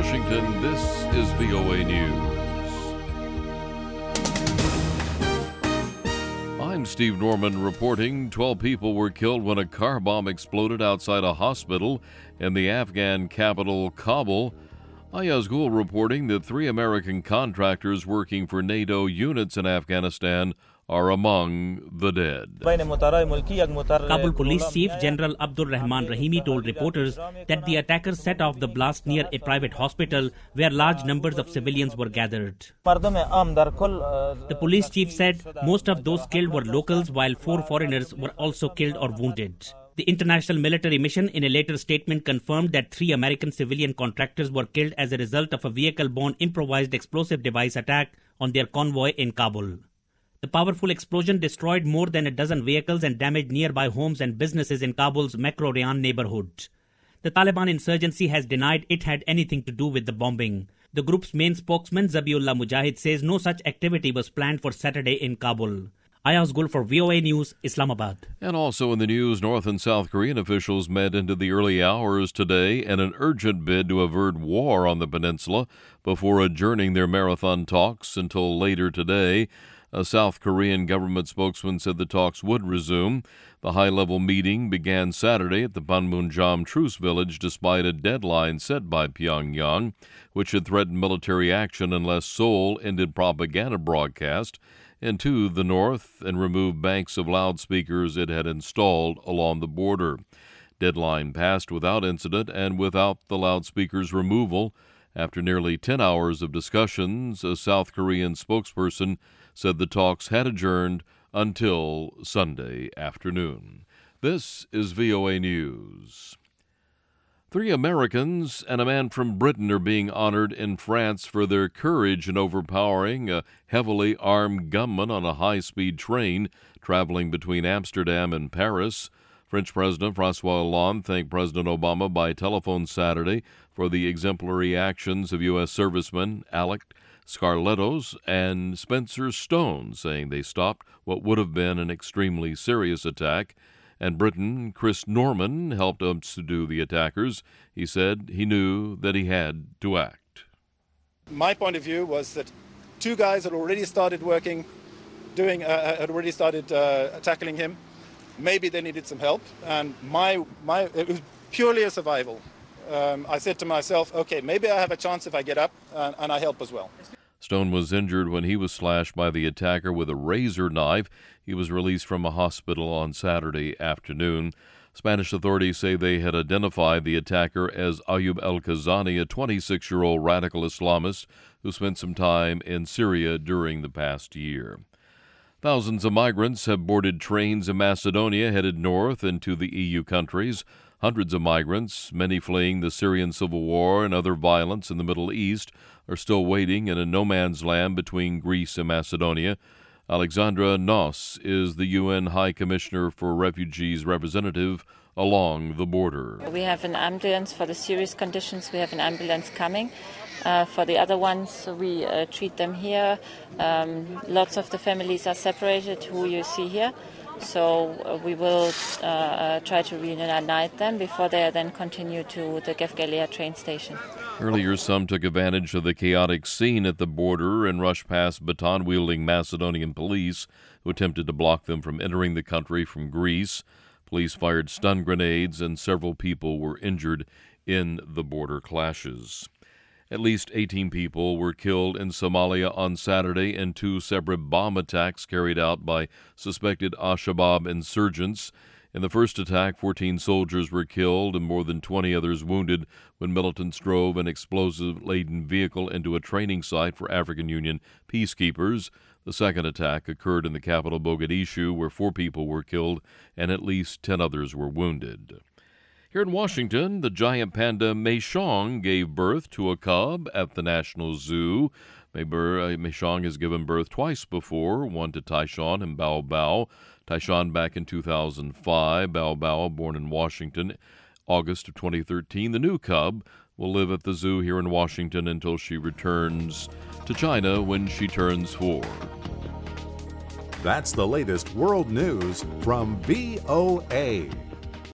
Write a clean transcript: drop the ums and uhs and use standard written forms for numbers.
Washington, this is VOA News. I'm Steve Norman reporting 12 people were killed when a car bomb exploded outside a hospital in the Afghan capital, Kabul. Ayaz Gul reporting that 3 American contractors working for NATO units in Afghanistan are among the dead. Kabul Police Chief General Abdul Rahman Rahimi told reporters that the attackers set off the blast near a private hospital where large numbers of civilians were gathered. The police chief said most of those killed were locals, while 4 foreigners were also killed or wounded. The international military mission in a later statement confirmed that 3 American civilian contractors were killed as a result of a vehicle-borne improvised explosive device attack on their convoy in Kabul. The powerful explosion destroyed more than a dozen vehicles and damaged nearby homes and businesses in Kabul's Makro Rayan neighborhood. The Taliban insurgency has denied it had anything to do with the bombing. The group's main spokesman, Zabiullah Mujahid, says no such activity was planned for Saturday in Kabul. Ayaz Gul for VOA News, Islamabad. And also in the news, North and South Korean officials met into the early hours today in an urgent bid to avert war on the peninsula before adjourning their marathon talks until later today. A South Korean government spokesman said the talks would resume. The high-level meeting began Saturday at the Panmunjom Truce Village despite a deadline set by Pyongyang, which had threatened military action unless Seoul ended propaganda broadcast into the north and removed banks of loudspeakers it had installed along the border. Deadline passed without incident and without the loudspeakers removal. After nearly 10 hours of discussions, a South Korean spokesperson said the talks had adjourned until Sunday afternoon. This is VOA News. 3 Americans and a man from Britain are being honored in France for their courage in overpowering a heavily armed gunman on a high-speed train traveling between Amsterdam and Paris. French President François Hollande thanked President Obama by telephone Saturday for the exemplary actions of U.S. servicemen Alec Scarlettos and Spencer Stone, saying they stopped what would have been an extremely serious attack. And Britain, Chris Norman, helped subdue the attackers. He said he knew that he had to act. My point of view was that 2 guys had already started working, tackling him. Maybe they needed some help, and it was purely a survival. I said to myself, okay, maybe I have a chance if I get up, and I help as well. Stone was injured when he was slashed by the attacker with a razor knife. He was released from a hospital on Saturday afternoon. Spanish authorities say they had identified the attacker as Ayub El-Kazani, a 26-year-old radical Islamist who spent some time in Syria during the past year. Thousands of migrants have boarded trains in Macedonia headed north into the EU countries. Hundreds of migrants, many fleeing the Syrian civil war and other violence in the Middle East, are still waiting in a no-man's land between Greece and Macedonia. Alexandra Noss is the UN High Commissioner for Refugees representative along the border. We have an ambulance for the serious conditions. We have an ambulance coming. For the other ones, we treat them here. Lots of the families are separated, who you see here. So we will try to reunite them before they then continue to the Gefgelia train station. Earlier, some took advantage of the chaotic scene at the border and rushed past baton-wielding Macedonian police who attempted to block them from entering the country from Greece. Police fired stun grenades and several people were injured in the border clashes. At least 18 people were killed in Somalia on Saturday in 2 separate bomb attacks carried out by suspected Al-Shabaab insurgents. In the first attack, 14 soldiers were killed and more than 20 others wounded when militants drove an explosive-laden vehicle into a training site for African Union peacekeepers. The second attack occurred in the capital Mogadishu, where 4 people were killed and at least 10 others were wounded. Here in Washington, the giant panda Meishong gave birth to a cub at the National Zoo. Meishong has given birth twice before, one to Tyshawn and Bao Bao. Tyshawn back in 2005, Bao Bao born in Washington, August of 2013. The new cub will live at the zoo here in Washington until she returns to China when she turns 4. That's the latest world news from VOA.